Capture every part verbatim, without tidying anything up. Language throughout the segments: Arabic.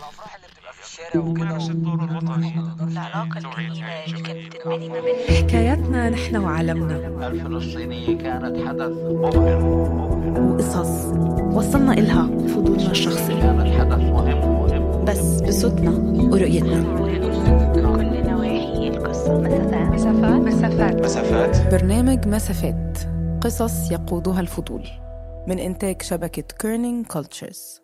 الأفراح اللي بتبقى في الشارع وكده الدور الوطني العلاقة الجميلة اللي كانت بتجمعنا ما بين حكاياتنا نحن وعالمنا. الفلسطينية كانت حدث مبهر وقصص وصلنا إلها بفضولنا الشخصي، كانت حدث مهم مهم بس بصوتنا ورؤيتنا. كل نواحي القصة. مسافات مسافات مسافات مسافات. برنامج مسافات، قصص يقودها الفضول، من إنتاج شبكة كيرنينج كولتشرز.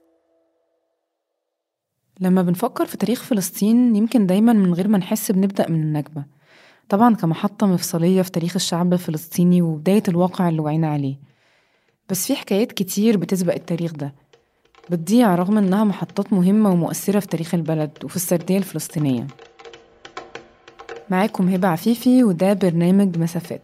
لما بنفكر في تاريخ فلسطين يمكن دايما من غير ما نحس بنبدأ من النكبة، طبعا كمحطة مفصلية في تاريخ الشعب الفلسطيني وبداية الواقع اللي وعينا عليه. بس في حكايات كتير بتسبق التاريخ ده، بتضيع رغم إنها محطات مهمة ومؤثرة في تاريخ البلد وفي السردية الفلسطينية. معاكم هبة عفيفي وده برنامج مسافات.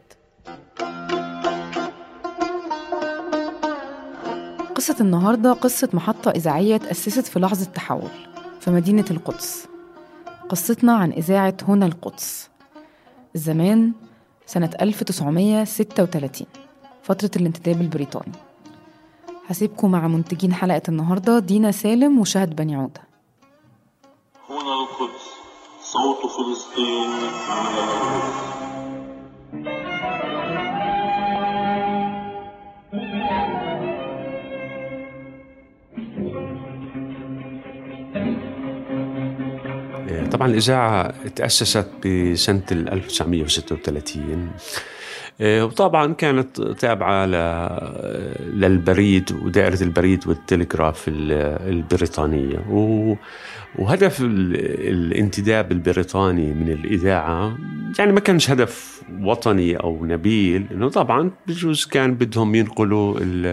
قصة النهاردة قصة محطة إذاعية تأسست في لحظة تحول في مدينة القدس. قصتنا عن إذاعة هنا القدس. الزمان سنة ألف وتسعمية وستة وثلاثين، فترة الانتداب البريطاني. هسيبكم مع منتجين حلقة النهاردة دينا سالم وشهد بني عودة. هنا القدس، صوت فلسطين من القدس. طبعا الإذاعة تأسست بسنة ألف وتسعمية وستة وثلاثين، وطبعا كانت تابعة للبريد ودائرة البريد والتلغراف البريطانية. وهدف الانتداب البريطاني من الإذاعة يعني ما كانش هدف وطني أو نبيل، إنه طبعا بجوز كان بدهم ينقلوا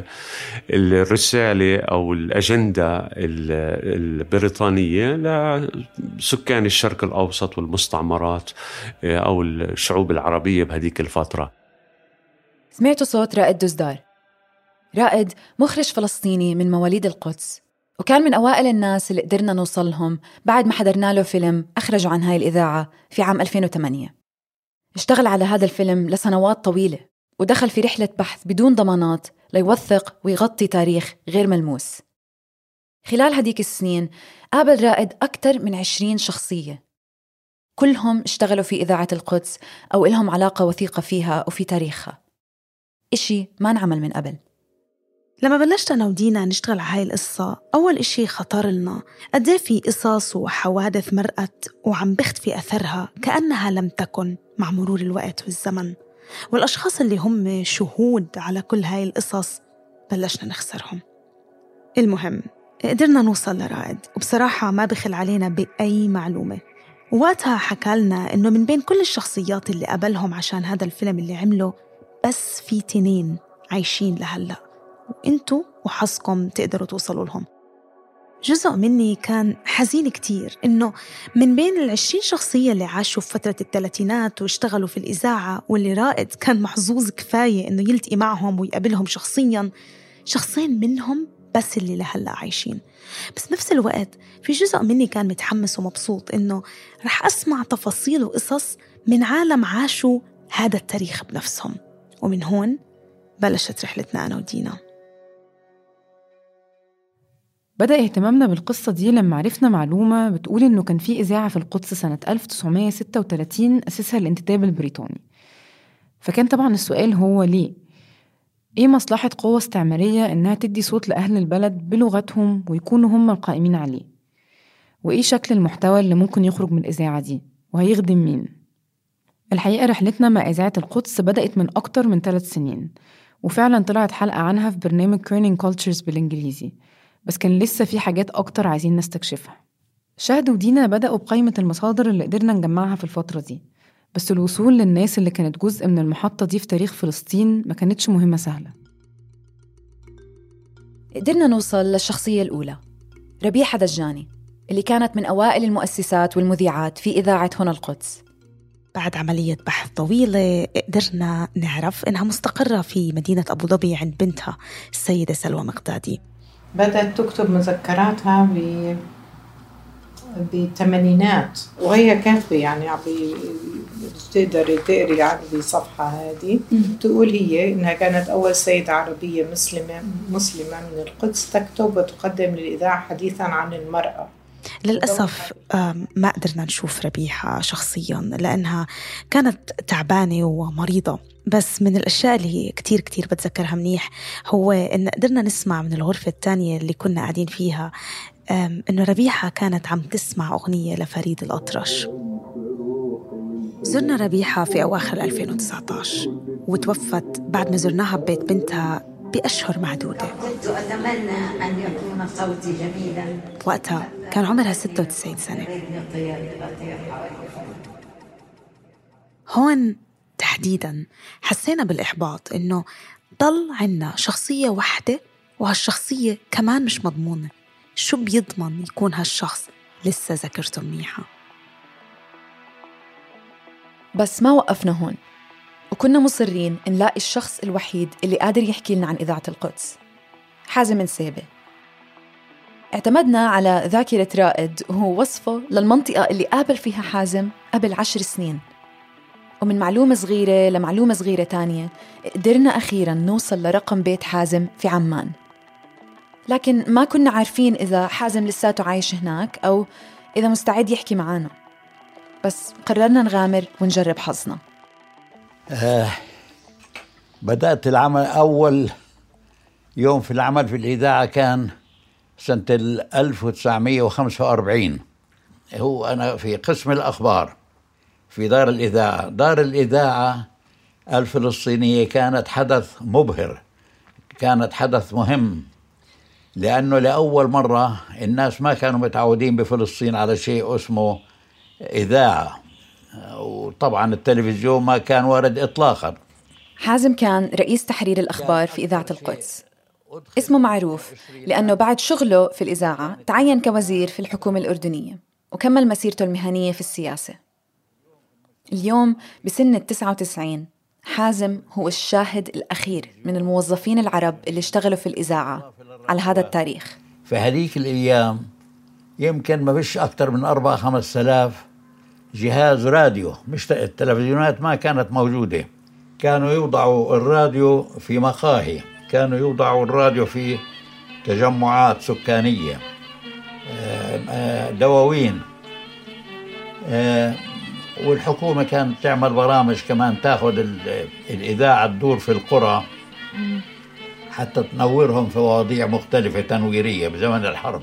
الرسالة أو الأجندة البريطانية لسكان الشرق الأوسط والمستعمرات أو الشعوب العربية بهذيك الفترة. سمعتوا صوت رائد دزدار. رائد مخرج فلسطيني من مواليد القدس، وكان من أوائل الناس اللي قدرنا نوصلهم بعد ما حضرنا له فيلم أخرجوا عن هاي الإذاعة في عام ألفين وثمانية. اشتغل على هذا الفيلم لسنوات طويلة، ودخل في رحلة بحث بدون ضمانات ليوثق ويغطي تاريخ غير ملموس. خلال هديك السنين قابل رائد أكثر من عشرين شخصية، كلهم اشتغلوا في إذاعة القدس أو إلهم علاقة وثيقة فيها وفي تاريخها، إشي ما نعمل من قبل. لما بلشت أنا ودينا نشتغل على هاي القصة، أول إشي خطر لنا قد ايه في قصص وحوادث مرقت وعم بختفي أثرها كأنها لم تكن مع مرور الوقت والزمن، والأشخاص اللي هم شهود على كل هاي القصص بلشنا نخسرهم. المهم قدرنا نوصل لرائد، وبصراحة ما بخل علينا بأي معلومة. ووقتها حكالنا إنه من بين كل الشخصيات اللي قبلهم عشان هذا الفيلم اللي عمله، بس في تنين عايشين لهلأ، وإنتوا وحظكم تقدروا توصلوا لهم. جزء مني كان حزين كتير إنه من بين العشرين شخصية اللي عاشوا في فترة الثلاثينات واشتغلوا في الإذاعة، واللي رائد كان محظوظ كفاية إنه يلتقي معهم ويقابلهم شخصياً، شخصين منهم بس اللي لهلأ عايشين. بس نفس الوقت في جزء مني كان متحمس ومبسوط إنه رح أسمع تفاصيل وقصص من عالم عاشوا هذا التاريخ بنفسهم. ومن هون بلشت رحلتنا أنا ودينا. بدأ اهتمامنا بالقصة دي لما عرفنا معلومة بتقول إنه كان في إذاعة في القدس سنة ألف وتسعمية وستة وثلاثين أسسها الانتداب البريطاني. فكان طبعا السؤال هو ليه؟ إيه مصلحة قوة استعمارية إنها تدي صوت لأهل البلد بلغتهم ويكونوا هم القائمين عليه؟ وإيه شكل المحتوى اللي ممكن يخرج من الإذاعة دي؟ وهيخدم مين؟ الحقيقة رحلتنا مع إذاعة القدس بدأت من أكتر من ثلاث سنين، وفعلا طلعت حلقة عنها في برنامج كيرنينج كولتشرز بالإنجليزي، بس كان لسه في حاجات أكتر عايزين نستكشفها. شهد ودينا بدأوا بقائمة المصادر اللي قدرنا نجمعها في الفترة دي، بس الوصول للناس اللي كانت جزء من المحطة دي في تاريخ فلسطين ما كانتش مهمة سهلة. قدرنا نوصل للشخصية الأولى، ربيحة دجاني، اللي كانت من أوائل المؤسسات والمذيعات في إذاعة هنا القدس. بعد عملية بحث طويلة قدرنا نعرف إنها مستقرة في مدينة أبو ظبي عند بنتها السيدة سلوى مقدادي. بدأت تكتب مذكراتها ب بالثمانينات، وهي كاتبة يعني تقدري تقري بصفحة هذه تقول هي إنها كانت أول سيدة عربية مسلمة مسلمة من القدس تكتب وتقدم للإذاعة حديثا عن المرأة للأسف ما قدرنا نشوف ربيحة شخصياً لأنها كانت تعبانة ومريضة، بس من الأشياء اللي هي كتير كتير بتذكرها منيح هو إن قدرنا نسمع من الغرفة الثانية اللي كنا قاعدين فيها إنه ربيحة كانت عم تسمع أغنية لفريد الأطرش. زرنا ربيحة في أواخر ألفين وتسعة عشر وتوفت بعد ما زرناها ببيت بنتها بأشهر معدودة. كنت أتمنى أن يكون صوتي جميلا. وقتها كان عمرها ستة وتسعين سنة. هون تحديداً حسينا بالإحباط إنه ضل عنا شخصية واحدة وهالشخصية كمان مش مضمونة. شو بيضمن يكون هالشخص لسه ذاكرته منيحة؟ بس ما وقفنا هون، وكنا مصرين نلاقي الشخص الوحيد اللي قادر يحكي لنا عن إذاعة القدس، حازم نسيبة. اعتمدنا على ذاكرة رائد وهو وصفه للمنطقة اللي قابل فيها حازم قبل عشر سنين، ومن معلومة صغيرة لمعلومة صغيرة تانية قدرنا أخيراً نوصل لرقم بيت حازم في عمان. لكن ما كنا عارفين إذا حازم لساته عايش هناك أو إذا مستعد يحكي معانا، بس قررنا نغامر ونجرب حظنا. آه بدأت العمل، أول يوم في العمل في الإذاعة كان سنة ألف وتسعمائة وخمسة وأربعين. هو أنا في قسم الأخبار في دار الإذاعة. دار الإذاعة الفلسطينية كانت حدث مبهر، كانت حدث مهم، لأنه لأول مرة الناس ما كانوا متعودين بفلسطين على شيء اسمه إذاعة، وطبعا التلفزيون ما كان وارد إطلاقا. حازم كان رئيس تحرير الأخبار في إذاعة القدس. اسمه معروف لأنه بعد شغله في الإذاعة تعين كوزير في الحكومة الأردنية وكمل مسيرته المهنية في السياسة. اليوم بسن التسعة وتسعين حازم هو الشاهد الأخير من الموظفين العرب اللي اشتغلوا في الإذاعة على هذا التاريخ. في هذيك الأيام يمكن ما بش أكتر من أربعة خمس آلاف جهاز راديو، مش التلفزيونات ما كانت موجودة. كانوا يوضعوا الراديو في مقاهي، كانوا يوضعوا الراديو في تجمعات سكانية، دواوين، والحكومة كانت تعمل برامج كمان تاخذ الإذاعة تدور في القرى حتى تنورهم في مواضيع مختلفة تنويرية بزمن الحرب.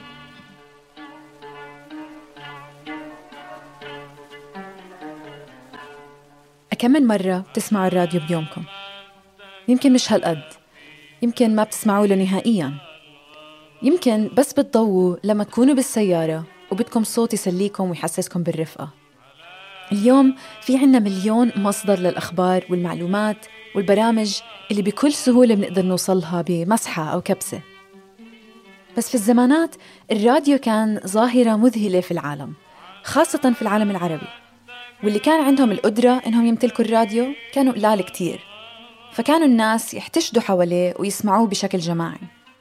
كم من مرة بتسمعوا الراديو بيومكم؟ يمكن مش هالقد، يمكن ما بتسمعوا له نهائياً، يمكن بس بتضووا لما تكونوا بالسيارة وبدكم صوت يسليكم ويحسسكم بالرفقة. اليوم في عنا مليون مصدر للأخبار والمعلومات والبرامج اللي بكل سهولة بنقدر نوصلها بمسحة أو كبسة. بس في الزمانات الراديو كان ظاهرة مذهلة في العالم، خاصة في العالم العربي، واللي كان عندهم القدرة إنهم يمتلكوا الراديو كانوا قلال كتير، فكانوا الناس يحتشدوا حواليه ويسمعوه بشكل جماعي.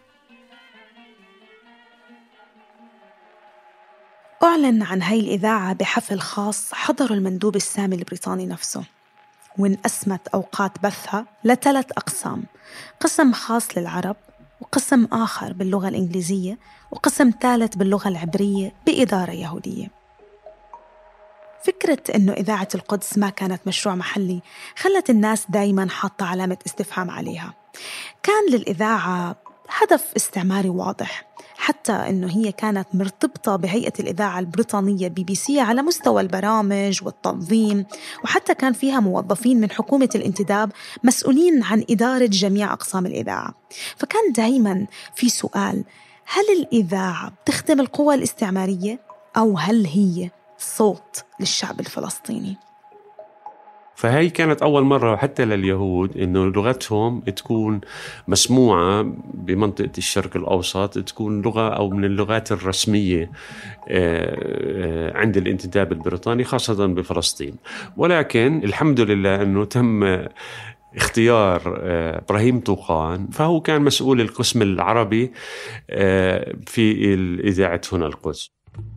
أعلن عن هاي الإذاعة بحفل خاص حضره المندوب السامي البريطاني نفسه، وانقسمت أوقات بثها لثلاث أقسام: قسم خاص للعرب، وقسم آخر باللغة الإنجليزية، وقسم ثالث باللغة العبرية بإدارة يهودية. فكرة إنه إذاعة القدس ما كانت مشروع محلي خلت الناس دايماً حاطة علامة استفهام عليها. كان للإذاعة هدف استعماري واضح، حتى إنه هي كانت مرتبطة بهيئة الإذاعة البريطانية بي بي سي على مستوى البرامج والتنظيم، وحتى كان فيها موظفين من حكومة الانتداب مسؤولين عن إدارة جميع أقسام الإذاعة. فكان دايماً في سؤال: هل الإذاعة بتخدم القوى الاستعمارية أو هل هي صوت للشعب الفلسطيني؟ فهي كانت أول مرة حتى لليهود إنه لغتهم تكون مسموعة بمنطقة الشرق الأوسط، تكون لغة أو من اللغات الرسمية عند الانتداب البريطاني خاصة بفلسطين. ولكن الحمد لله أنه تم اختيار إبراهيم طوقان، فهو كان مسؤول القسم العربي في الإذاعة هنا القدس.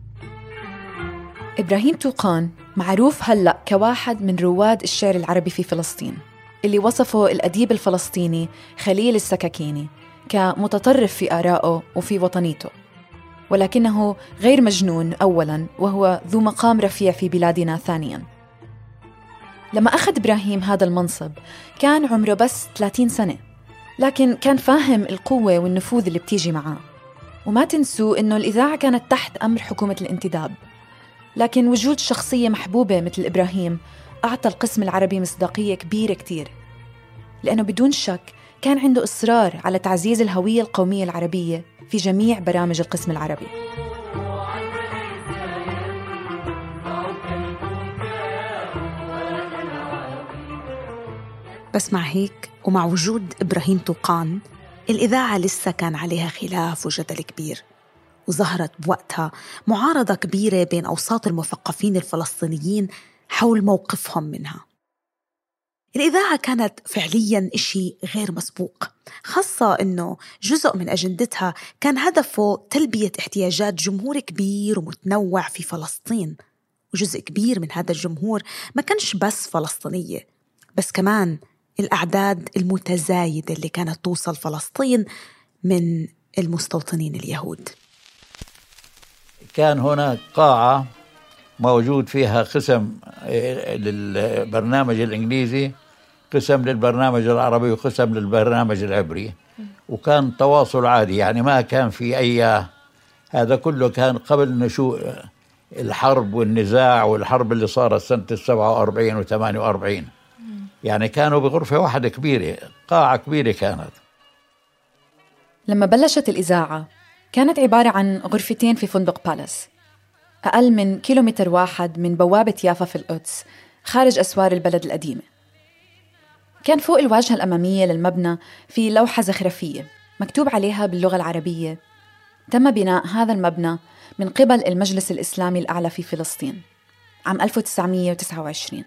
إبراهيم طوقان معروف هلأ كواحد من رواد الشعر العربي في فلسطين، اللي وصفه الأديب الفلسطيني خليل السكاكيني كمتطرف في آرائه وفي وطنيته. ولكنه غير مجنون أولاً، وهو ذو مقام رفيع في بلادنا ثانياً. لما أخذ إبراهيم هذا المنصب كان عمره بس ثلاثين سنة، لكن كان فاهم القوة والنفوذ اللي بتيجي معاه. وما تنسوا إنه الإذاعة كانت تحت أمر حكومة الانتداب، لكن وجود شخصية محبوبة مثل إبراهيم أعطى القسم العربي مصداقية كبيرة كتير، لأنه بدون شك كان عنده إصرار على تعزيز الهوية القومية العربية في جميع برامج القسم العربي. بس مع هيك ومع وجود إبراهيم طوقان، الإذاعة لسه كان عليها خلاف وجدل كبير، وظهرت بوقتها معارضة كبيرة بين أوساط المثقفين الفلسطينيين حول موقفهم منها. الإذاعة كانت فعلياً إشي غير مسبوق، خاصة إنه جزء من أجندتها كان هدفه تلبية احتياجات جمهور كبير ومتنوع في فلسطين، وجزء كبير من هذا الجمهور ما كانش بس فلسطينية، بس كمان الأعداد المتزايدة اللي كانت توصل فلسطين من المستوطنين اليهود. كان هناك قاعة موجود فيها قسم للبرنامج الإنجليزي، قسم للبرنامج العربي، وقسم للبرنامج العبري، وكان تواصل عادي، يعني ما كان في أي، هذا كله كان قبل نشوء الحرب والنزاع والحرب اللي صارت سنة السبعة وأربعين وثمانية وأربعين، يعني كانوا بغرفة واحدة كبيرة، قاعة كبيرة كانت. لما بلشت الإذاعة كانت عبارة عن غرفتين في فندق بالاس، أقل من كيلومتر واحد من بوابة يافا في القدس، خارج أسوار البلد القديمة. كان فوق الواجهة الأمامية للمبنى في لوحة زخرفية مكتوب عليها باللغة العربية: تم بناء هذا المبنى من قبل المجلس الإسلامي الأعلى في فلسطين عام ألف وتسعمية وتسعة وعشرين.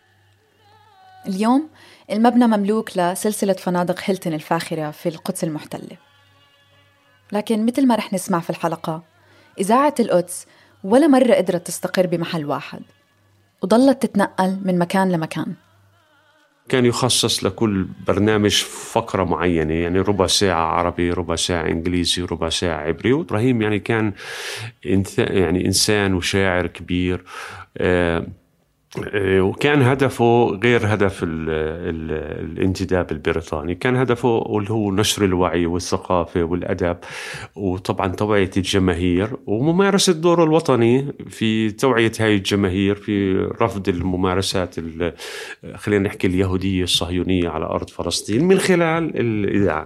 اليوم المبنى مملوك لسلسلة فنادق هيلتون الفاخرة في القدس المحتلة. لكن مثل ما رح نسمع في الحلقة، إذاعة القدس ولا مرة قدرت تستقر بمحل واحد، وظلت تتنقل من مكان لمكان. كان يخصص لكل برنامج فقرة معينة، يعني ربع ساعة عربي، ربع ساعة إنجليزي، ربع ساعة عبري. وإبراهيم يعني كان يعني إنسان وشاعر كبير، آه وكان هدفه غير هدف ال ال الانتداب البريطاني، كان هدفه اللي هو نشر الوعي والثقافة والأدب، وطبعا توعية الجماهير وممارسة دوره الوطني في توعية هاي الجماهير في رفض الممارسات خلينا نحكي اليهودية الصهيونية على أرض فلسطين من خلال الإذاعة.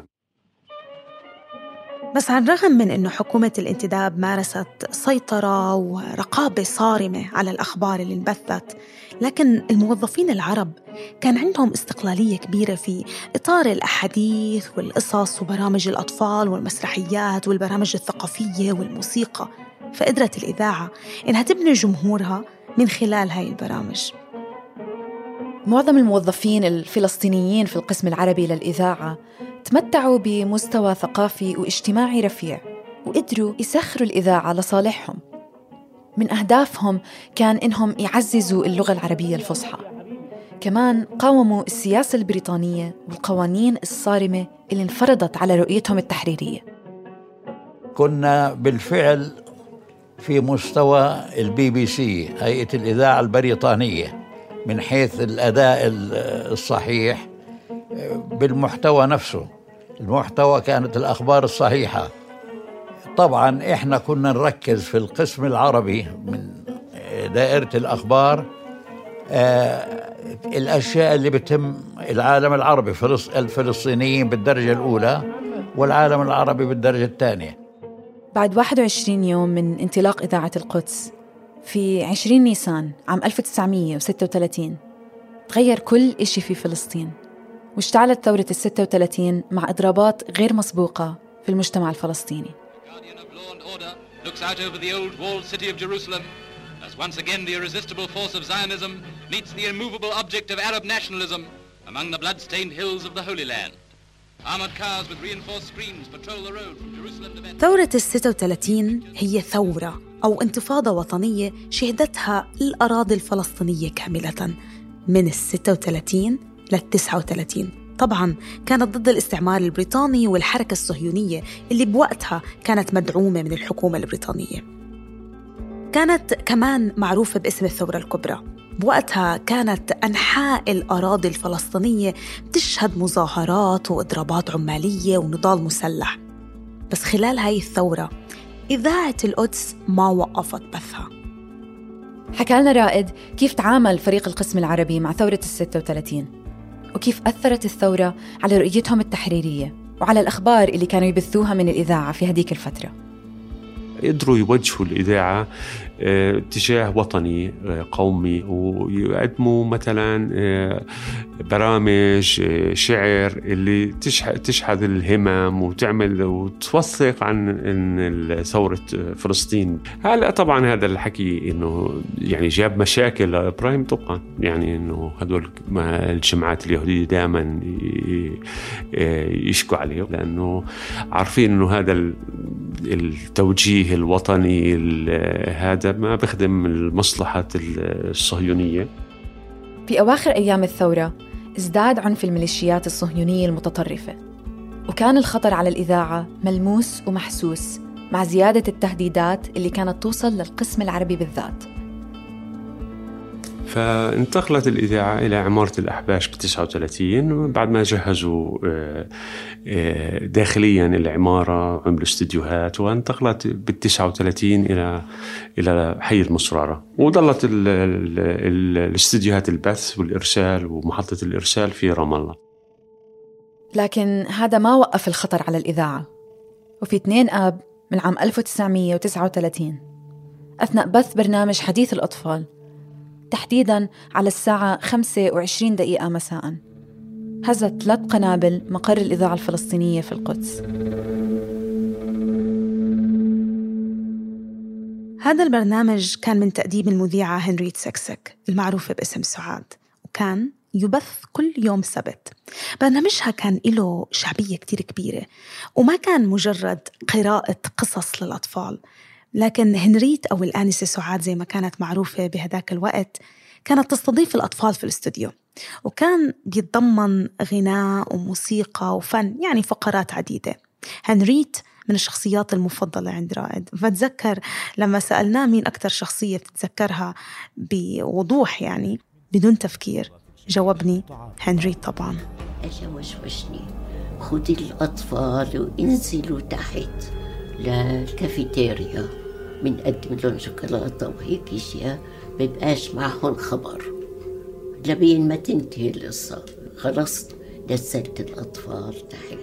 بس على الرغم من أنه حكومة الانتداب مارست سيطرة ورقابة صارمة على الأخبار اللي انبثت، لكن الموظفين العرب كان عندهم استقلالية كبيرة في إطار الأحاديث والقصص وبرامج الأطفال والمسرحيات والبرامج الثقافية والموسيقى، فقدرت الإذاعة إنها تبني جمهورها من خلال هاي البرامج. معظم الموظفين الفلسطينيين في القسم العربي للإذاعة تمتعوا بمستوى ثقافي واجتماعي رفيع، وقدروا يسخروا الإذاعة لصالحهم. من أهدافهم كان إنهم يعززوا اللغة العربية الفصحى. كمان قاوموا السياسة البريطانية والقوانين الصارمة اللي انفرضت على رؤيتهم التحريرية. كنا بالفعل في مستوى البي بي سي، هيئة الإذاعة البريطانية، من حيث الأداء الصحيح بالمحتوى نفسه. المحتوى كانت الأخبار الصحيحة. طبعا إحنا كنا نركز في القسم العربي من دائرة الأخبار آه الأشياء اللي بتم العالم العربي، الفلسطينيين بالدرجة الأولى والعالم العربي بالدرجة الثانية. بعد واحد وعشرين يوم من انطلاق إذاعة القدس في عشرين نيسان عام ألف وتسعمية وستة وثلاثين تغير كل إشي في فلسطين، واشتعلت ثورة الستة وثلاثين مع إضرابات غير مسبوقة في المجتمع الفلسطيني. ثورة الستة وثلاثين هي ثورة أو انتفاضة وطنية شهدتها الأراضي الفلسطينية كاملة من الستة وثلاثين للتسعة وثلاثين، طبعاً كانت ضد الاستعمار البريطاني والحركة الصهيونية اللي بوقتها كانت مدعومة من الحكومة البريطانية. كانت كمان معروفة باسم الثورة الكبرى. بوقتها كانت أنحاء الأراضي الفلسطينية بتشهد مظاهرات وإضرابات عمالية ونضال مسلح. بس خلال هاي الثورة إذاعة القدس ما وقفت بثها. حكى لنا رائد كيف تعامل فريق القسم العربي مع ثورة الستة وثلاثين، وكيف أثرت الثورة على رؤيتهم التحريرية وعلى الأخبار اللي كانوا يبثوها من الإذاعة في هذيك الفترة. قدروا يوجهوا الإذاعة اتجاه وطني قومي، ويقدموا مثلا برامج شعر اللي تشحذ الهمم وتعمل وتوثق عن إن ثورة فلسطين. هلا طبعا هذا الحكي إنه يعني جاب مشاكل لإبراهيم طقان، يعني إنه هدول الجماعات اليهودية دائما يشكوا عليه، لأنه عارفين إنه هذا التوجيه الوطني هذا ما بخدم المصلحة الصهيونية. في أواخر أيام الثورة ازداد عنف الميليشيات الصهيونية المتطرفة، وكان الخطر على الإذاعة ملموس ومحسوس مع زيادة التهديدات اللي كانت توصل للقسم العربي بالذات. فانتقلت الإذاعة إلى عمارة الأحباش بتسعة وثلاثين بعد ما جهزوا داخليا العمارة، عملوا استديوهات، وانتقلت بالتسعة وثلاثين إلى إلى حي المصرارة، وظلت الاستديوهات البث والإرسال ومحطة الإرسال في رام الله. لكن هذا ما وقف الخطر على الإذاعة. وفي اثنين آب من عام ألف وتسعمية وتسعة وثلاثين أثناء بث برنامج حديث الأطفال، تحديداً على الساعة خمسة وعشرين دقيقة مساءً، هزت ثلاث قنابل مقر الإذاعة الفلسطينية في القدس. هذا البرنامج كان من تقديم المذيعة هنريت سكسك المعروفة باسم سعاد، وكان يبث كل يوم سبت. برنامجها كان له شعبية كتير كبيرة، وما كان مجرد قراءة قصص للأطفال، لكن هنريت أو الآنسة سعاد زي ما كانت معروفة بهداك الوقت كانت تستضيف الأطفال في الاستوديو، وكان بيتضمن غناء وموسيقى وفن، يعني فقرات عديدة. هنريت من الشخصيات المفضلة عند رائد، فأتذكر لما سألناه مين أكتر شخصية بتتذكرها بوضوح يعني بدون تفكير، جاوبني هنريت طبعاً. أجا وشوشني خذي الأطفال وانزلوا تحت للكافيتيريا، بنقدم لهم شوكولاتة وهيك اشياء، بيبقاش معهم خبر لبين ما تنتهي القصة. خلصت نزلت الأطفال تحت.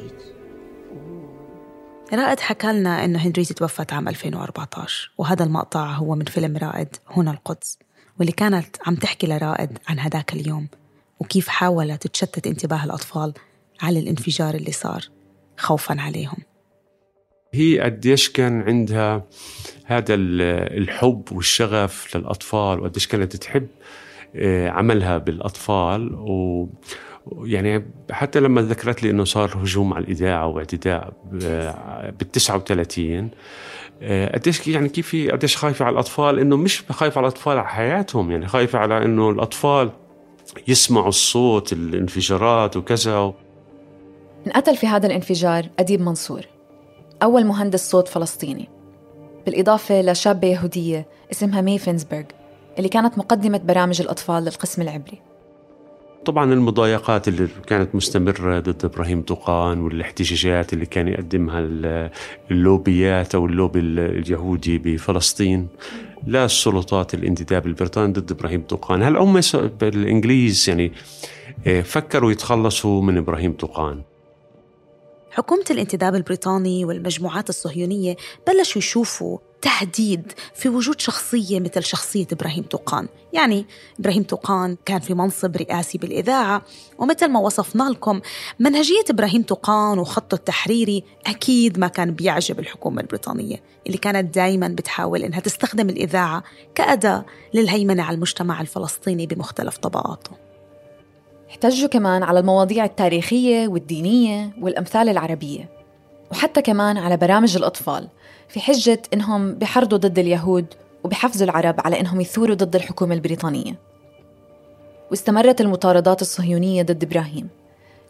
رائد حكى لنا إنه هنريت توفت عام ألفين وأربعة عشر، وهذا المقطع هو من فيلم رائد هنا القدس، واللي كانت عم تحكي لرائد عن هداك اليوم وكيف حاولت تشتت انتباه الأطفال على الانفجار اللي صار خوفاً عليهم. هي قديش كان عندها هذا الحب والشغف للأطفال، وقديش كانت تحب عملها بالأطفال. ويعني حتى لما ذكرت لي أنه صار هجوم على الإذاعة واعتداء بالتسعة وثلاثين، قديش يعني كيف قديش خايفة على الأطفال، إنه مش خايفة على الأطفال على حياتهم، يعني خايفة على إنه الأطفال يسمعوا الصوت الانفجارات وكذا. انقتل في هذا الانفجار أديب منصور، أول مهندس صوت فلسطيني، بالإضافة لشابة يهودية اسمها مي فينزبرغ اللي كانت مقدمة برامج الأطفال للقسم العبري. طبعا المضايقات اللي كانت مستمرة ضد إبراهيم طقان والاحتجاجات اللي كان يقدمها اللوبيات أو اللوبي اليهودي بفلسطين لا السلطات الانتداب البريطاني ضد إبراهيم طقان. هل هم بالإنجليز يعني فكروا يتخلصوا من إبراهيم طقان؟ حكومة الانتداب البريطاني والمجموعات الصهيونية بلشوا يشوفوا تهديد في وجود شخصية مثل شخصية إبراهيم طقان. يعني إبراهيم طقان كان في منصب رئاسي بالإذاعة، ومثل ما وصفنا لكم منهجية إبراهيم طقان وخطه التحريري أكيد ما كان بيعجب الحكومة البريطانية اللي كانت دايماً بتحاول إنها تستخدم الإذاعة كأداة للهيمنة على المجتمع الفلسطيني بمختلف طبقاته. احتجوا كمان على المواضيع التاريخية والدينية والأمثال العربية، وحتى كمان على برامج الأطفال، في حجة إنهم بيحرضوا ضد اليهود وبيحفزوا العرب على إنهم يثوروا ضد الحكومة البريطانية. واستمرت المطاردات الصهيونية ضد إبراهيم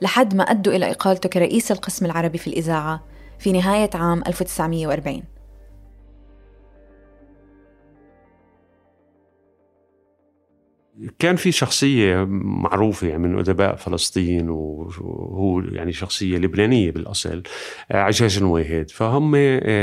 لحد ما أدوا إلى إقالته كرئيس القسم العربي في الإذاعة في نهاية عام ألف وتسعمية وأربعين. كان في شخصية معروفة يعني من أدباء فلسطين، وهو يعني شخصية لبنانية بالأصل، عجاج نويهد. فهم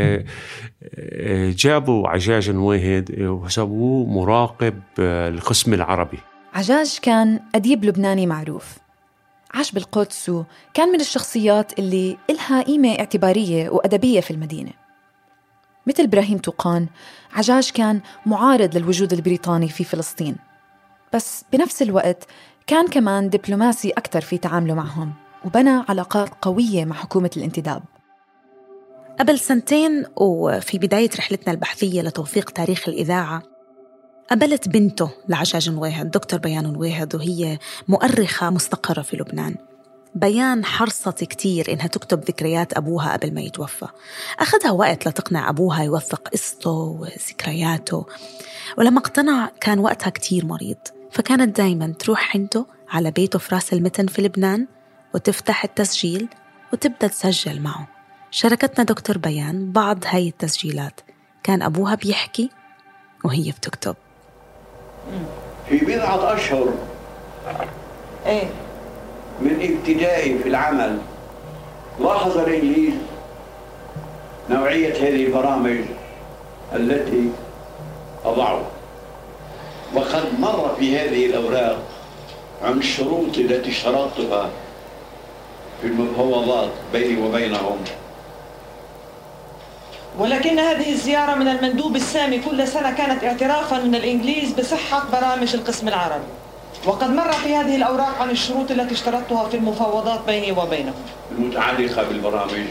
جابوا عجاج نويهد وسووه مراقب القسم العربي. عجاج كان أديب لبناني معروف، عاش بالقدس، وكان من الشخصيات اللي إلها قيمة اعتبارية وأدبية في المدينة. مثل إبراهيم توقان، عجاج كان معارض للوجود البريطاني في فلسطين، بس بنفس الوقت كان كمان دبلوماسي أكتر في تعامله معهم، وبنى علاقات قوية مع حكومة الانتداب. قبل سنتين وفي بداية رحلتنا البحثية لتوثيق تاريخ الإذاعة، قابلت بنته لعجاج نويهد، دكتور بيان نويهد، وهي مؤرخة مستقرة في لبنان. بيان حرصت كتير إنها تكتب ذكريات أبوها قبل ما يتوفى. أخذها وقت لتقنع أبوها يوثق قصته وذكرياته، ولما اقتنع كان وقتها كتير مريض، فكانت دايماً تروح عنده على بيته في راس المتن في لبنان وتفتح التسجيل وتبدأ تسجل معه. شاركتنا دكتور بيان بعض هاي التسجيلات، كان أبوها بيحكي وهي بتكتب. في بضعة أشهر ايه من ابتدائي في العمل لاحظ الإنجليز نوعية هذه البرامج التي أضعوا، وقد مر في هذه الأوراق عن الشروط التي اشترطتها في المفاوضات بيني وبينهم. ولكن هذه الزيارة من المندوب السامي كل سنة كانت اعترافا من الإنجليز بصحة برامج القسم العربي، وقد مر في هذه الأوراق عن الشروط التي اشترطتها في المفاوضات بيني وبينهم المتعلقة بالبرامج.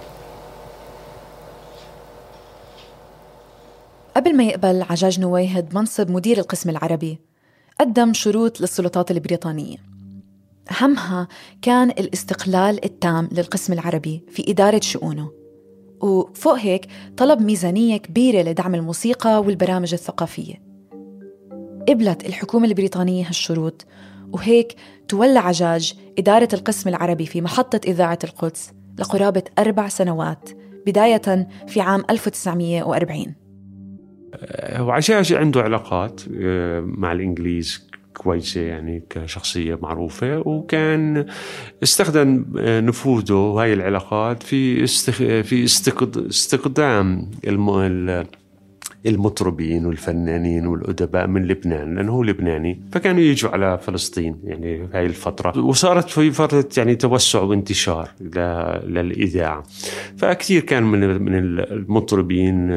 قبل ما يقبل عجاج نويهد منصب مدير القسم العربي، قدم شروط للسلطات البريطانية. أهمها كان الاستقلال التام للقسم العربي في إدارة شؤونه، وفوق هيك طلب ميزانية كبيرة لدعم الموسيقى والبرامج الثقافية. قبلت الحكومة البريطانية هالشروط، وهيك تولى عجاج إدارة القسم العربي في محطة إذاعة القدس لقرابة أربع سنوات، بداية في عام ألف وتسعمية وأربعين. وعجاج عنده علاقات مع الإنجليز كويسة يعني كشخصية معروفة، وكان استخدم نفوذه وهاي العلاقات في استخ... في استخدام الم... المطربين والفنانين والأدباء من لبنان، لأنه هو لبناني، فكانوا يجوا على فلسطين يعني هاي الفترة، وصارت في فترة يعني توسع وانتشار للإذاعة. فكثير كان من من المطربين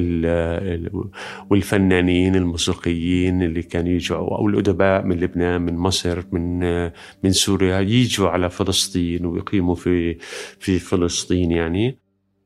والفنانين الموسيقيين اللي كانوا يجوا، أو الأدباء من لبنان، من مصر، من من سوريا، يجوا على فلسطين ويقيموا في في فلسطين يعني.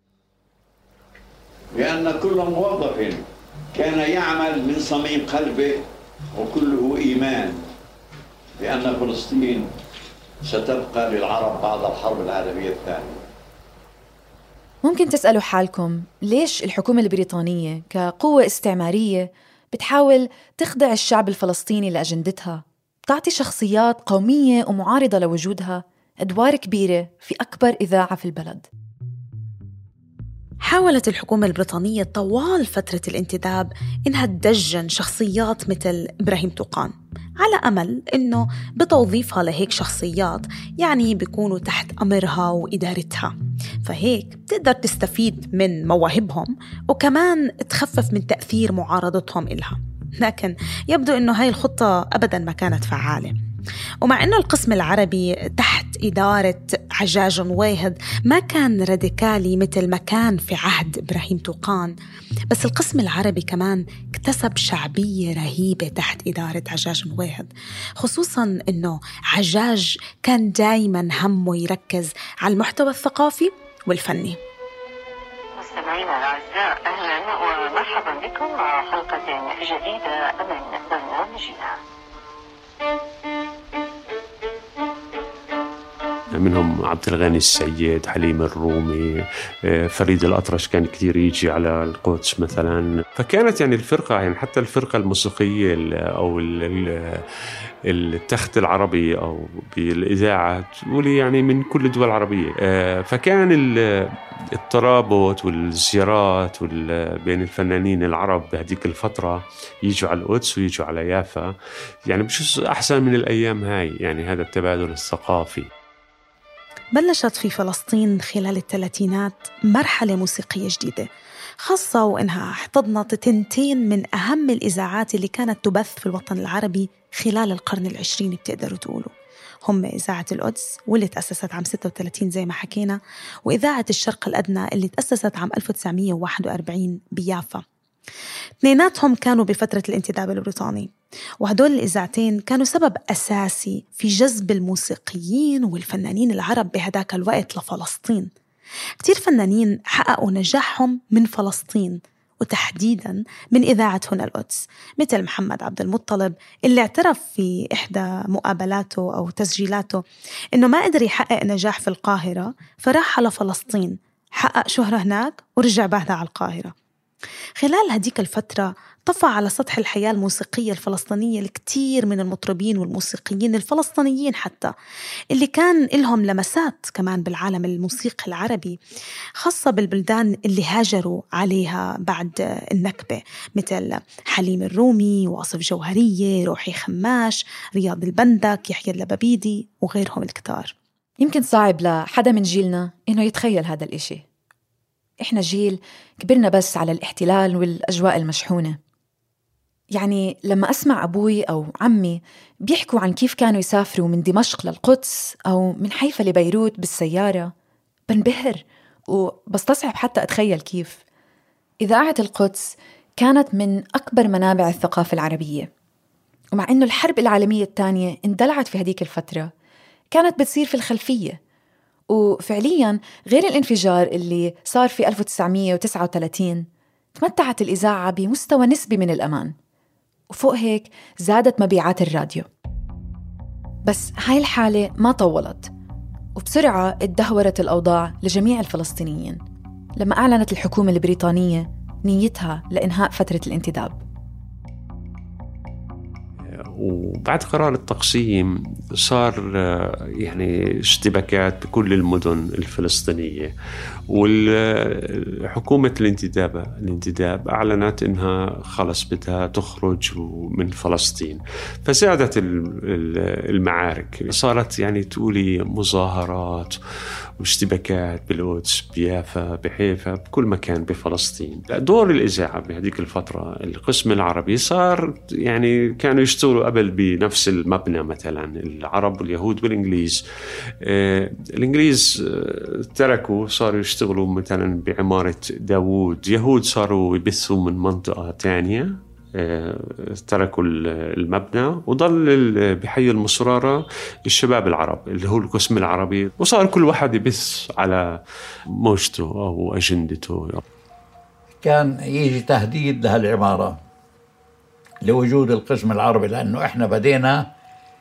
لأن كل موظف كان يعمل من صميم قلبه وكله إيمان بأن فلسطين ستبقى للعرب بعد الحرب العالمية الثانية. ممكن تسألوا حالكم ليش الحكومة البريطانية كقوة استعمارية بتحاول تخضع الشعب الفلسطيني لأجندتها، بتعطي شخصيات قومية ومعارضة لوجودها أدوار كبيرة في أكبر إذاعة في البلد. حاولت الحكومة البريطانية طوال فترة الانتداب إنها تدجن شخصيات مثل إبراهيم توقان، على أمل إنه بتوظيفها لهيك شخصيات يعني بيكونوا تحت أمرها وإدارتها، فهيك بتقدر تستفيد من مواهبهم وكمان تخفف من تأثير معارضتهم إلها. لكن يبدو إنه هاي الخطة أبداً ما كانت فعالة. ومع أنه القسم العربي تحت إدارة عجاج نويهد ما كان راديكالي مثل ما كان في عهد إبراهيم توقان، بس القسم العربي كمان اكتسب شعبية رهيبة تحت إدارة عجاج نويهد، خصوصاً أنه عجاج كان دايماً همه يركز على المحتوى الثقافي والفني. مستمعينا الأعزاء، أهلا ومرحبا بكم مع حلقة جديدة من برنامجنا. منهم عبد الغني السيد، حليم الرومي، فريد الأطرش كان كثير يجي على القدس مثلا. فكانت يعني الفرقة، يعني حتى الفرقة الموسيقية أو التخت العربي أو بالإذاعة تقولي يعني من كل الدول العربية. فكان الترابط والزيارات بين الفنانين العرب بهذيك الفترة، يجوا على القدس ويجوا على يافا، يعني مش أحسن من الأيام هاي، يعني هذا التبادل الثقافي. بلشت في فلسطين خلال الثلاثينات مرحلة موسيقية جديدة، خاصة وإنها احتضنت تنتين من أهم الإذاعات اللي كانت تبث في الوطن العربي خلال القرن العشرين بتقدروا تقولوا، هم إذاعة القدس واللي تأسست عام ستة وثلاثين زي ما حكينا، وإذاعة الشرق الأدنى اللي تأسست عام ألف وتسعمية وواحد وأربعين بيافا. اثنيناتهم كانوا بفترة الانتداب البريطاني، وهدول الإذاعتين كانوا سبب أساسي في جذب الموسيقيين والفنانين العرب بهداك الوقت لفلسطين. كتير فنانين حققوا نجاحهم من فلسطين، وتحديداً من إذاعة هنا القدس، مثل محمد عبد المطلب اللي اعترف في إحدى مقابلاته أو تسجيلاته إنه ما قدر يحقق نجاح في القاهرة، فراح على فلسطين، حقق شهرة هناك ورجع بعدها على القاهرة. خلال هديك الفترة طفى على سطح الحياة الموسيقية الفلسطينية الكثير من المطربين والموسيقيين الفلسطينيين حتى، اللي كان لهم لمسات كمان بالعالم الموسيقي العربي، خاصة بالبلدان اللي هاجروا عليها بعد النكبة، مثل حليم الرومي، واصف جوهرية، روحي خماش، رياض البندك، يحيى اللبابيدي وغيرهم الكتار. يمكن صعب لحدا من جيلنا إنه يتخيل هذا الإشي. إحنا جيل كبرنا بس على الاحتلال والأجواء المشحونة. يعني لما أسمع أبوي أو عمي بيحكوا عن كيف كانوا يسافروا من دمشق للقدس أو من حيفا لبيروت بالسيارة، بنبهر وبستصعب حتى أتخيل كيف. إذاعة القدس كانت من أكبر منابع الثقافة العربية، ومع إنه الحرب العالمية الثانية اندلعت في هذيك الفترة، كانت بتصير في الخلفية. وفعلياً غير الانفجار اللي صار في ألف وتسعمية وتسعة وثلاثين، تمتعت الإذاعة بمستوى نسبي من الأمان، وفوق هيك زادت مبيعات الراديو. بس هاي الحالة ما طولت، وبسرعة اتدهورت الأوضاع لجميع الفلسطينيين لما أعلنت الحكومة البريطانية نيتها لإنهاء فترة الانتداب. وبعد قرار التقسيم صار يعني اشتباكات بكل المدن الفلسطينية، والحكومة الانتداب الانتداب أعلنت إنها خلص بدها تخرج من فلسطين، فزادت المعارك، صارت يعني تقولي مظاهرات واشتباكات بالقدس، بيافا، بحيفا، بكل مكان بفلسطين. دور الإذاعة بهذيك الفترة، القسم العربي صار يعني كانوا يشتغلوا قبل بنفس المبنى، مثلا العرب واليهود والإنجليز. آه الإنجليز آه تركوا، صاروا يشتغلوا مثلا بعمارة داوود، يهود صاروا يبثوا من منطقة تانية، آه تركوا المبنى، وضل بحي المصرارة الشباب العرب اللي هو القسم العربي، وصار كل واحد يبث على موجته أو أجندته. كان يجي تهديد لهالعمارة لوجود القسم العربي، لأنه إحنا بدينا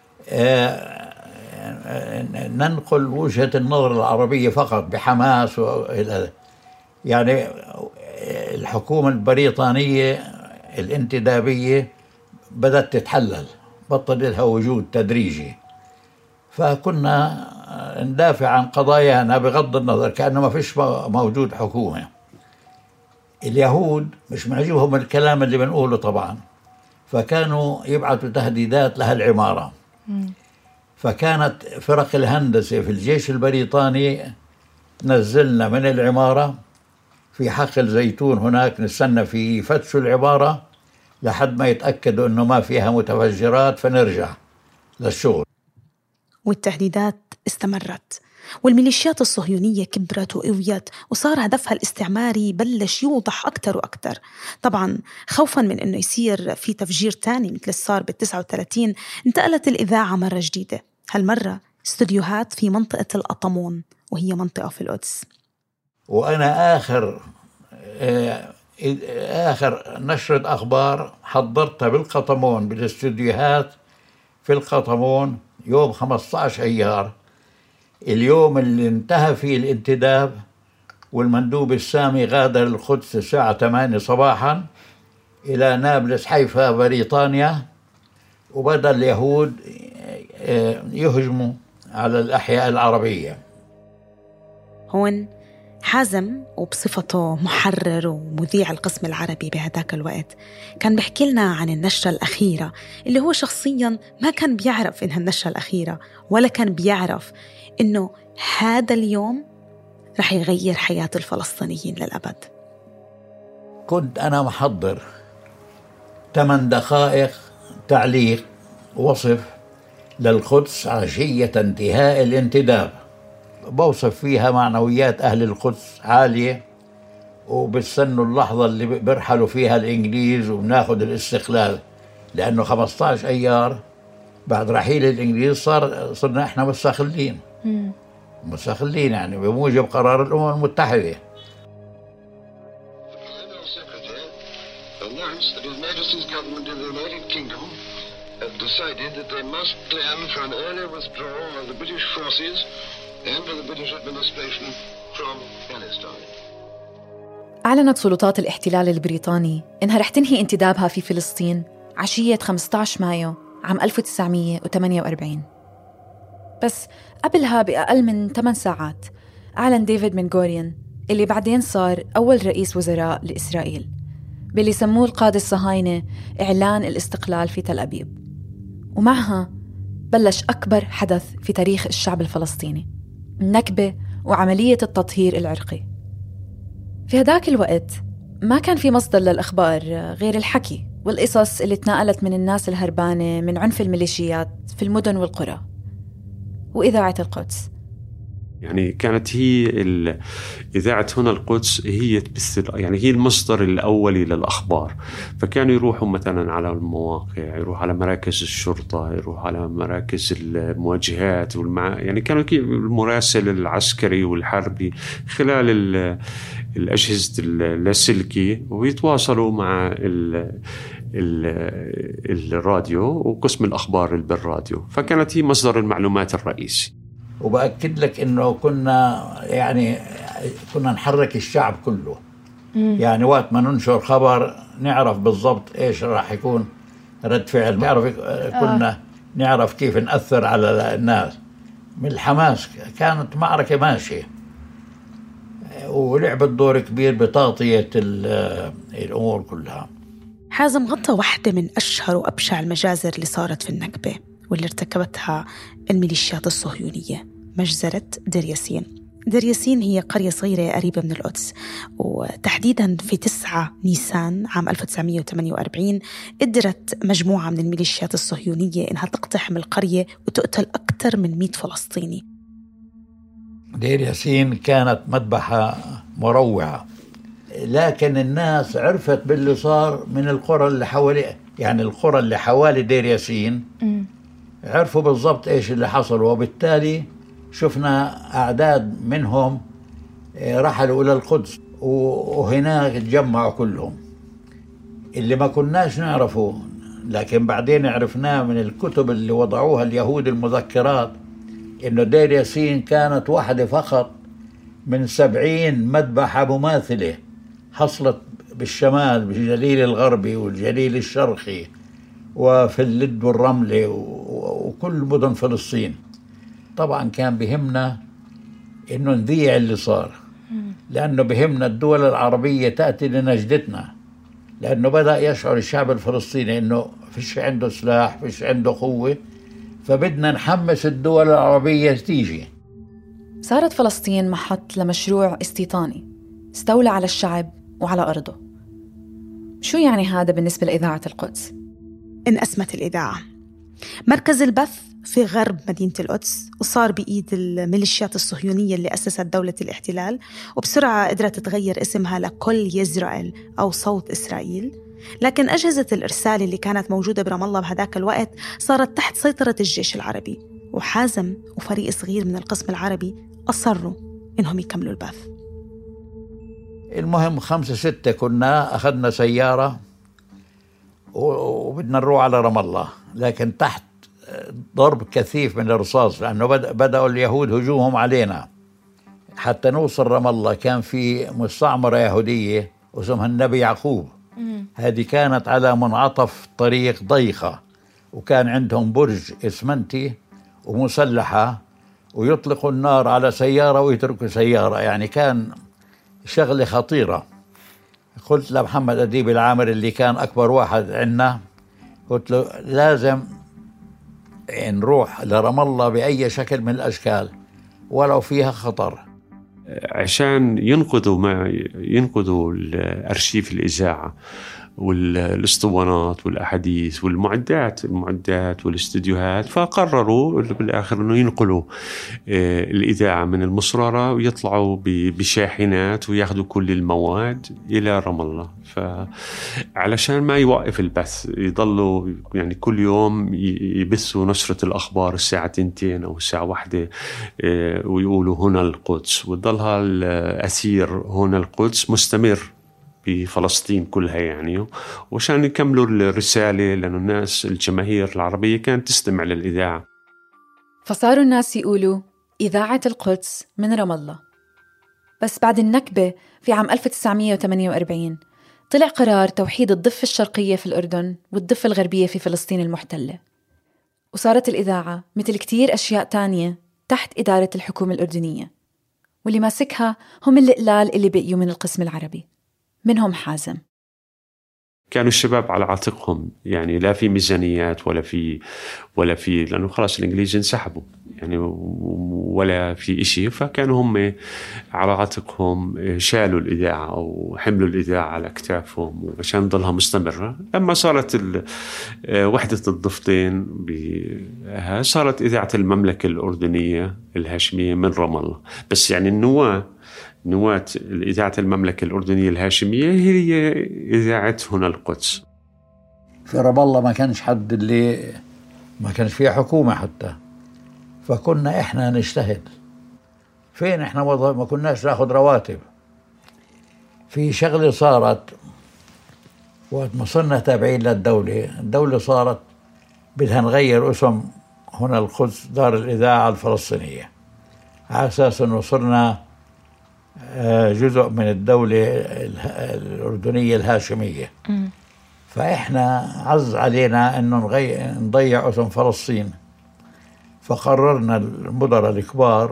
ننقل وجهة النظر العربية فقط بحماس وإلى يعني الحكومة البريطانية الانتدابية بدأت تتحلل، بطل لها وجود تدريجي، فكنا ندافع عن قضايانا بغض النظر كأنه ما فيش موجود حكومة. اليهود مش معجبهم الكلام اللي بنقوله طبعا، فكانوا يبعثوا تهديدات لها العمارة. فكانت فرق الهندسة في الجيش البريطاني نزلنا من العمارة في حقل زيتون هناك، نستنى في فتشوا العمارة لحد ما يتأكدوا أنه ما فيها متفجرات فنرجع للشغل. والتهديدات استمرت، والميليشيات الصهيونية كبرت وقويت، وصار هدفها الاستعماري بلش يوضح أكتر وأكتر. طبعا خوفا من أنه يصير في تفجير تاني مثل صار بالتسعة وثلاثين، انتقلت الإذاعة مرة جديدة، هالمرة استوديوهات في منطقة القطمون، وهي منطقة في القدس. وأنا آخر آخر نشرة أخبار حضرتها بالقطمون، بالاستوديوهات في القطمون، يوم خمسة عشر أيار اليوم اللي انتهى فيه الانتداب والمندوب السامي غادر القدس الساعة ثمانية صباحا إلى نابلس حيفا بريطانيا، وبدأ اليهود يهجموا على الأحياء العربية. هون حازم وبصفته محرر ومذيع القسم العربي بهداك الوقت كان بيحكي لنا عن النشرة الأخيرة اللي هو شخصياً ما كان بيعرف إنها النشرة الأخيرة، ولا كان بيعرف إنه هذا اليوم رح يغير حياة الفلسطينيين للأبد. كنت أنا محضر ثمان دقائق تعليق وصف للقدس عشية انتهاء الانتداب، بوصف فيها معنويات أهل القدس عالية، وبستنوا اللحظة اللي بيرحلوا فيها الإنجليز وبناخد الاستقلال، لأنه خمسة عشر أيار بعد رحيل الإنجليز صار صرنا إحنا مستقلين مستقلين يعني بموجب قرار الأمم المتحدة. أعلنت سلطات الاحتلال البريطاني إنها رح تنهي انتدابها في فلسطين عشية خمسة عشر مايو عام ألف وتسعمية وثمانية وأربعين. بس قبلها بأقل من ثمان ساعات أعلن ديفيد بن غوريون اللي بعدين صار أول رئيس وزراء لإسرائيل باللي سموه القادة الصهاينة إعلان الاستقلال في تل أبيب، ومعها بلش أكبر حدث في تاريخ الشعب الفلسطيني، النكبة وعملية التطهير العرقي. في هداك الوقت ما كان في مصدر للأخبار غير الحكي والقصص اللي تناقلت من الناس الهربانة من عنف الميليشيات في المدن والقرى وإذاعة القدس. يعني كانت هي إذاعة هنا القدس هي يعني هي المصدر الأولي للأخبار، فكانوا يروحوا مثلا على المواقع، يروحوا على مراكز الشرطة، يروحوا على مراكز المواجهات والمع... يعني كانوا المراسل العسكري والحربي خلال ال... الأجهزة اللاسلكي، ويتواصلوا مع ال... ال... الراديو وقسم الأخبار بالراديو، فكانت هي مصدر المعلومات الرئيسي. وبأكد لك إنه كنا يعني كنا نحرك الشعب كله. مم. يعني وقت ما ننشر خبر نعرف بالضبط إيش راح يكون رد فعل، نعرف كنا آه. نعرف كيف نأثر على الناس. من الحماس كانت معركة ماشية، ولعبت دور كبير بتغطية الأمور كلها. حازم غطى واحدة من أشهر وأبشع المجازر اللي صارت في النكبة واللي ارتكبتها الميليشيات الصهيونية، مجزرة دير ياسين. دير ياسين هي قرية صغيرة قريبة من القدس، وتحديداً في تسعة نيسان عام ألف وتسعمية وثمانية وأربعين قدرت مجموعة من الميليشيات الصهيونية إنها تقتحم القرية وتقتل أكثر من مئة فلسطيني. دير ياسين كانت مذبحة مروعة، لكن الناس عرفت باللي صار من القرى اللي حوالي، يعني القرى اللي حوالي دير ياسين م. عرفوا بالضبط إيش اللي حصل، وبالتالي شفنا أعداد منهم رحلوا إلى القدس وهناك تجمعوا كلهم. اللي ما كناش نعرفه لكن بعدين عرفناه من الكتب اللي وضعوها اليهود المذكرات، إنه دير ياسين كانت واحدة فقط من سبعين مذبحة مماثلة حصلت بالشمال بالجليل الغربي والجليل الشرقي وفي اللد والرملة وكل مدن فلسطين. طبعا كان بهمنا إنه نذيع اللي صار، لأنه بهمنا الدول العربية تأتي لنجدتنا، لأنه بدأ يشعر الشعب الفلسطيني إنه فيش عنده سلاح، فيش عنده قوة، فبدنا نحمس الدول العربية تيجي. صارت فلسطين محط لمشروع استيطاني استولى على الشعب وعلى أرضه. شو يعني هذا بالنسبة لإذاعة القدس؟ انقسمت الإذاعة، مركز البث في غرب مدينة القدس وصار بإيد الميليشيات الصهيونية اللي أسست دولة الاحتلال، وبسرعة قدرت تغير اسمها لكل يزرائيل أو صوت إسرائيل. لكن أجهزة الإرسال اللي كانت موجودة برام الله بهداك الوقت صارت تحت سيطرة الجيش العربي، وحازم وفريق صغير من القسم العربي أصروا إنهم يكملوا البث. المهم خمسة ستة كنا أخذنا سيارة وبدنا نروح على رام الله، لكن تحت ضرب كثيف من الرصاص، لأنه بدأوا اليهود هجومهم علينا. حتى نوصل رام الله كان في مستعمرة يهودية اسمها النبي يعقوب، هذه كانت على منعطف طريق ضيقة، وكان عندهم برج إسمنتي ومسلحة، ويطلقوا النار على سيارة ويتركوا سيارة، يعني كان شغلة خطيرة. قلت لمحمد أديب العامر اللي كان أكبر واحد عندنا، قلت له لازم نروح لرام الله بأي شكل من الأشكال ولو فيها خطر، عشان ينقذوا ما ينقذوا الأرشيف الإذاعة والاسطوانات والأحاديث والمعدات المعدات والاستديوهات. فقرروا بالآخر أنه ينقلوا الإذاعة من المصرارة ويطلعوا بشاحنات وياخذوا كل المواد إلى رام الله. فعلشان ما يوقف البث، يضلوا يعني كل يوم يبثوا نشرة الأخبار الساعة تنتين أو الساعة واحدة، ويقولوا هنا القدس، وتضلها الأثير هنا القدس مستمر في فلسطين كلها يعني، وعشان يكملوا الرسالة، لأن الناس الجماهير العربية كانت تستمع للإذاعة. فصاروا الناس يقولوا إذاعة القدس من رام الله. بس بعد النكبة في عام ألف وتسعمية وثمانية وأربعين طلع قرار توحيد الضفة الشرقية في الأردن والضفة الغربية في فلسطين المحتلة، وصارت الإذاعة مثل كتير أشياء تانية تحت إدارة الحكومة الأردنية، واللي ماسكها هم القلال اللي بقيوا من القسم العربي، منهم حازم. كانوا الشباب على عاتقهم، يعني لا في ميزانيات ولا في ولا في لأنه خلاص الإنجليز انسحبوا يعني، ولا في إشي. فكانوا هم على عاتقهم، شالوا الإذاعة أو حملوا الإذاعة على أكتافهم عشان ضلها مستمرة. لما صارت وحدة الضفتين صارت إذاعة المملكة الأردنية الهاشمية من رام الله. بس يعني النواة نواة إذاعة المملكة الأردنية الهاشمية هي إذاعة هنا القدس. في رام الله ما كانش حد، اللي ما كانش فيها حكومة حتى، فكنا إحنا نجتهد. فين إحنا وضع ما كناش ناخد رواتب. في شغلة صارت وقت ما صرنا تابعين للدولة، الدولة صارت بدها نغير اسم هنا القدس دار الإذاعة الفلسطينية، على أساس أنه صرنا جزء من الدولة الأردنية الهاشمية. م. فإحنا عز علينا أنه نضيع اسم فلسطين، فقررنا المدراء الكبار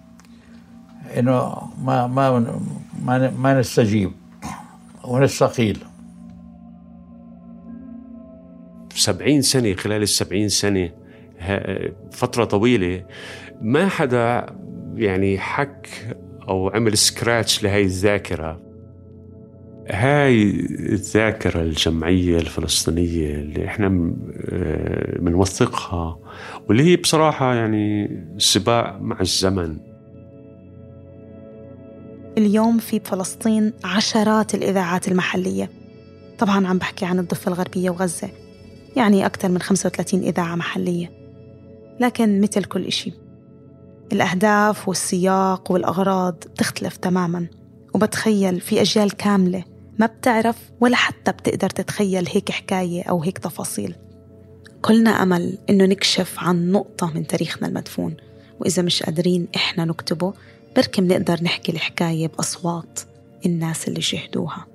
أنه ما ما ما, ما نستجيب ونستقيل. سبعين سنة، خلال السبعين سنة فترة طويلة ما حدا يعني حك أو عمل سكراتش لهاي الذاكرة. هاي الذاكرة الجمعية الفلسطينية اللي إحنا منوثقها، واللي هي بصراحة يعني سباق مع الزمن. اليوم في بفلسطين عشرات الإذاعات المحلية، طبعاً عم بحكي عن الضفة الغربية وغزة، يعني أكثر من خمسة وثلاثين إذاعة محلية. لكن مثل كل إشي، الأهداف والسياق والأغراض بتختلف تماماً، وبتخيل في أجيال كاملة ما بتعرف ولا حتى بتقدر تتخيل هيك حكاية أو هيك تفاصيل. كلنا أمل إنه نكشف عن نقطة من تاريخنا المدفون، وإذا مش قادرين إحنا نكتبه، بركي بنقدر نحكي الحكاية بأصوات الناس اللي شهدوها.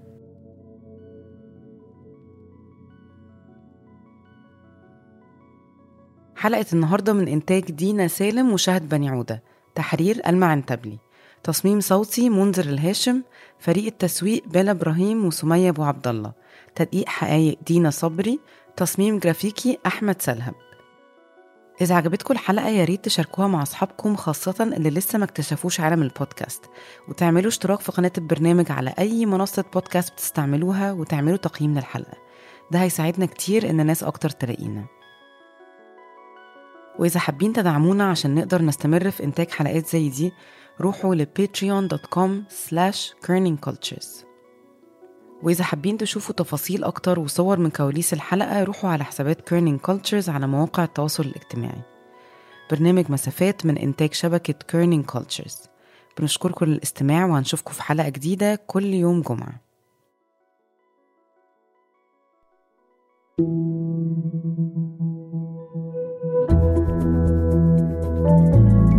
حلقة النهاردة من إنتاج دينا سالم وشهد بني عودة، تحرير المعنتبلي، تصميم صوتي منذر الهاشم، فريق التسويق بلا إبراهيم وسمية أبو عبد الله، تدقيق حقائق دينا صبري، تصميم جرافيكي أحمد سلهب. إذا عجبتكم الحلقة يا ريت تشاركوها مع أصحابكم، خاصة اللي لسه ما اكتشفوش عالم البودكاست، وتعملوا اشتراك في قناة البرنامج على أي منصة بودكاست بتستعملوها، وتعملوا تقييم للحلقة. ده هيساعدنا كتير إن ناس أكتر تلاقينا. وإذا حابين تدعمونا عشان نقدر نستمر في إنتاج حلقات زي دي، روحوا ل patreon dot com slash kerning cultures. وإذا حابين تشوفوا تفاصيل أكتر وصور من كواليس الحلقة، روحوا على حسابات kerning cultures على مواقع التواصل الاجتماعي. برنامج مسافات من إنتاج شبكة kerning cultures. بنشكركم للاستماع، وهنشوفكم في حلقة جديدة كل يوم جمعة. thank you